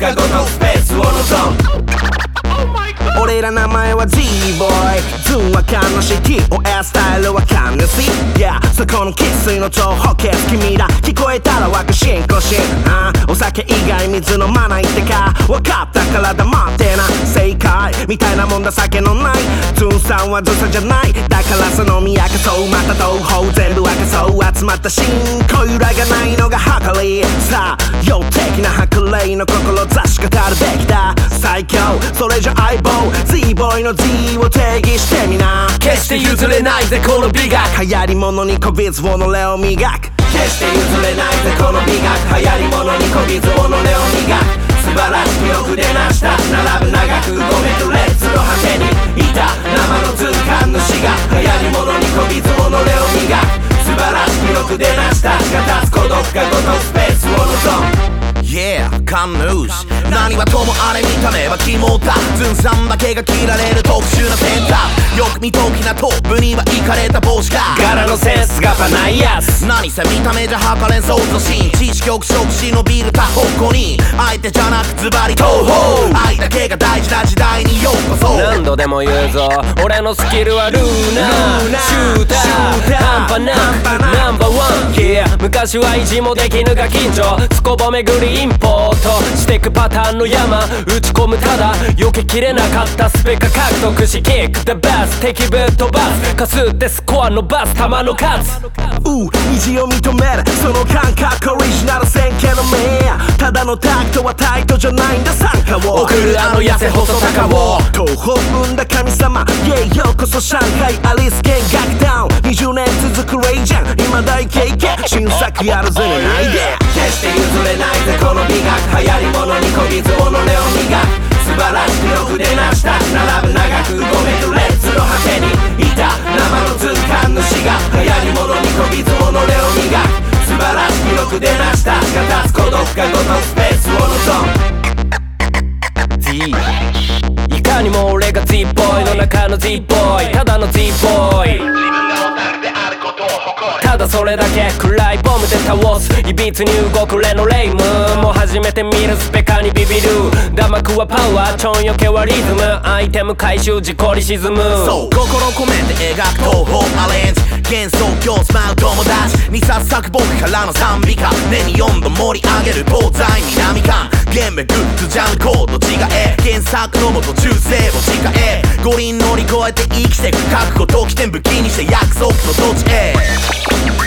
かごとスペースを望む。俺ら名前は G-Boy ズンはカンのシ TOS スタイルはカンヌシ Yeah そこの生粋の超補欠君ら聞こえたら若進行進お酒以外水飲まないってか分かったから黙ってな正解みたいなもんだ酒のないズンさんはズサじゃないだからそのみ明かそうまた東方全部明かそう集まったシーン恋裏がないのが計りさあ陽的な白麗の志語るべきだ最強それじゃ相棒 Z-Boy の Z を定義してみな決して譲れないぜこの美学流行り物にこびずをのれを磨く決して譲れないぜこの美学流行り物にこびずをのれを磨く素晴らしくよく出ました並ぶ長く5メートル列の果てにいた生の図鑑主が流行り物にこびずをのれを磨く素晴らしくよく出ましたが立つ孤独がごとスペースを望むYeah, カンヌーシ何はともあれ見た目は肝だズンさんだけが着られる特殊なセンターよく見ときなトップにはイカれた帽子が柄のセンスがばないやつ何せ見た目じゃ測れん想像シーン知識憶食忍びる他方向に相手じゃなくズバリ東方愛だけが大事な時代にようこそ何度でも言うぞ俺のスキルはルーナーシューター半端なナンバーワン Yeah 昔は意地もできぬが近所すこぼめぐりインポートしてくパターンの山打ち込むただ避けきれなかったスペカ獲得しキックでバス敵ぶっ飛ばすかすってスコア伸ばす球の数意地を認めるその感覚オリジナル線形の目ただのタクトはタイトじゃないんだ参加を送るあの痩せ細高を東方生んだ神様 Yeah ようこそ上海アリス見学ダウン20年続くレイジャン今大経験新作やるぜねないで決して譲れないぜこの美学流行り物にこびず己を磨く素晴らしくよく出ました並ぶ長く5メートル列の果てにいた生の図鑑主が流行り物にこびず己を磨く素晴らしくよく出ましたが立つ孤独がごとスペースを望む Z いかにも俺が Z-Boy の中の Z-Boy ただの Z-Boyただそれだけ暗いボムで倒すいびつに動くレノレイムもう初めて見るスペカにビビるダマクはパワーちょんよけはリズムアイテム回収事故に沈むそう心込めて描く東方アレンジ幻想郷スマイル友達にさっさく僕からの賛美歌年に4度盛り上げる東西南館ゲームグッズジャンルコード違え原作のもと忠誠を誓え五輪乗り越えて生きてく覚悟と起点武器にして約束の土地へ